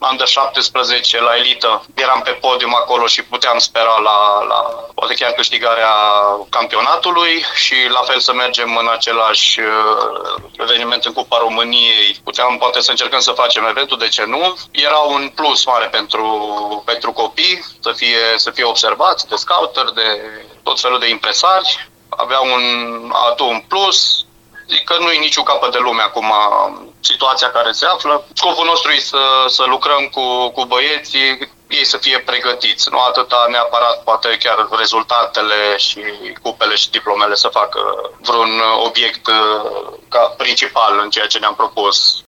Under 17 la elită, eram pe podium acolo și puteam spera la poate chiar câștigarea campionatului și la fel să mergem în același eveniment în Cupa României. Puteam poate să încercăm să facem eventul, de ce nu? Era un plus mare pentru copii, să fie observați de scouter, de tot felul de impresari. Avea un plus. Zic că nu e niciun capăt de lume acum situația care se află. Scopul nostru e să lucrăm cu băieții, ei să fie pregătiți. Nu atâta neapărat, poate chiar rezultatele și cupele și diplomele să facă vreun obiect ca principal în ceea ce ne-am propus.